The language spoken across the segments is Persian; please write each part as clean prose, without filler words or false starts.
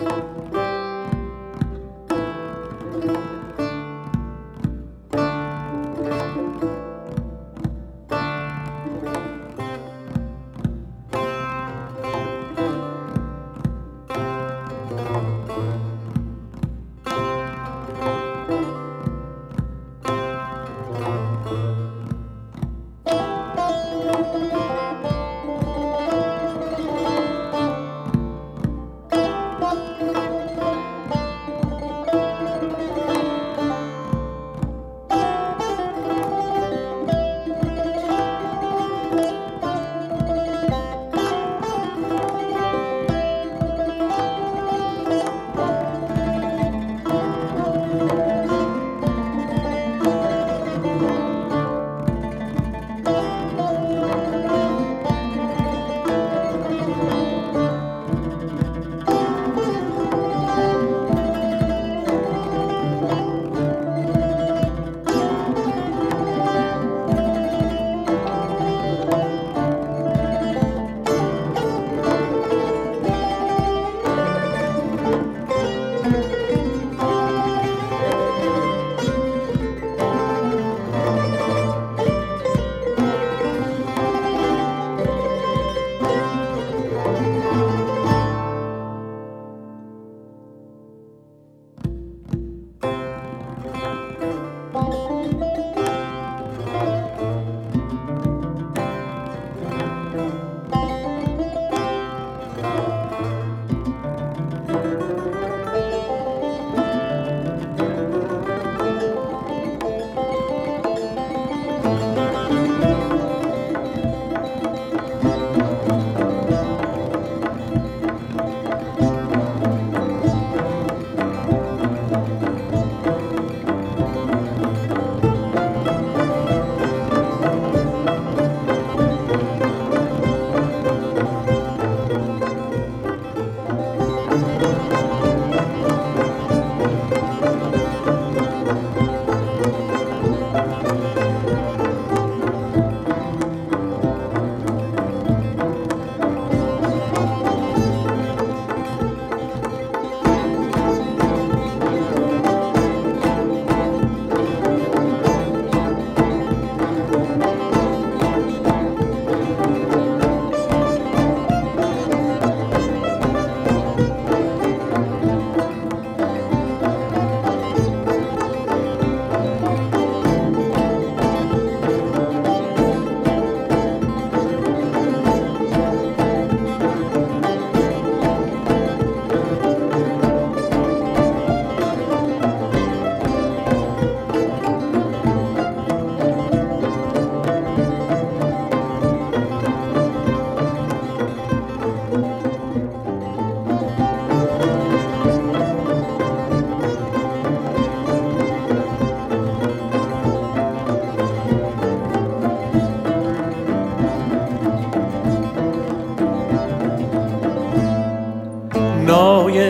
نای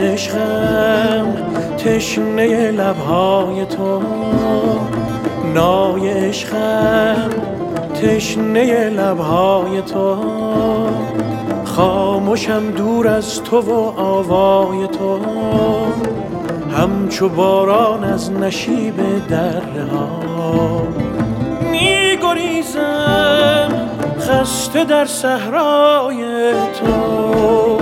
عشقم تشنه لبهای تو، نای عشقم تشنه لبهای تو، خاموشم دور از تو و آوای تو، همچو باران از نشیب دره ها می گریزم خسته در صحرای تو.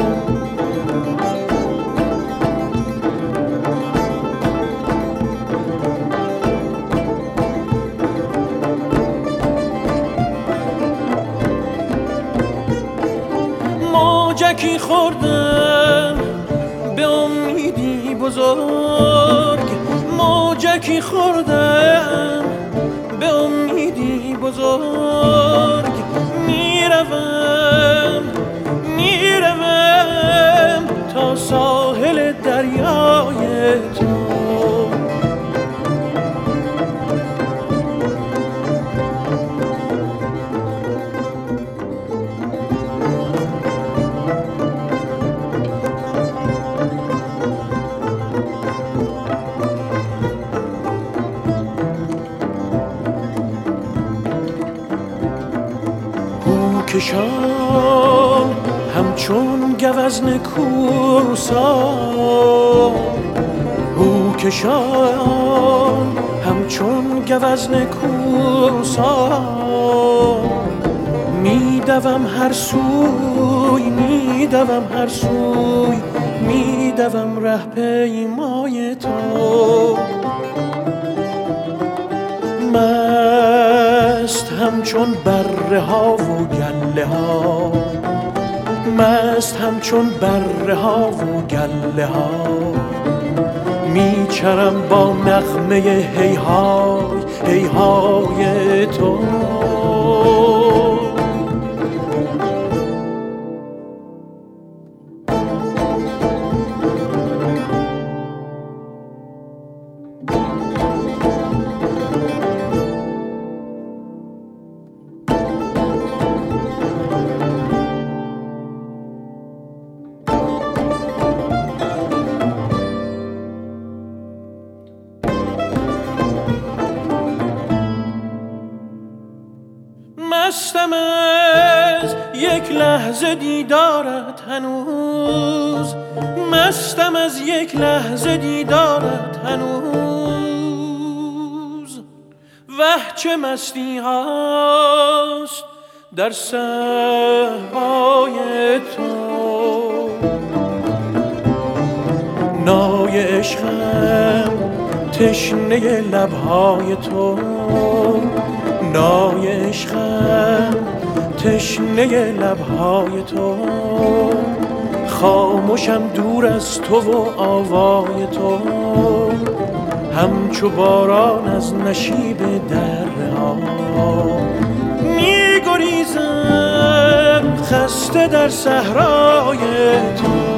موجکی خوردم به امیدی بزرگ، موجکی خوردم به امیدی بزرگ، میروم تا ساحل دریای تو. کشان همچون گوزن کوسا او کشان همچون گوزن کوسا میدوم هر سوی میدوم هر سوی میدوم ره پیمای تو مست همچون بره ها و گله ها مست همچون بره ها و گله ها میچرم با نغمه هیهای هیهای تو مستم از یک لحظه دیدارت هنوز مستم از یک لحظه دیدارت هنوز وه چه مستی هاست در صحرای تو نای عشقم تشنه لبهای تو نای عشقم تشنه لبهای تو خاموشم دور از تو و آوای تو همچو باران از نشیب درها میگریزم خسته در صحرای تو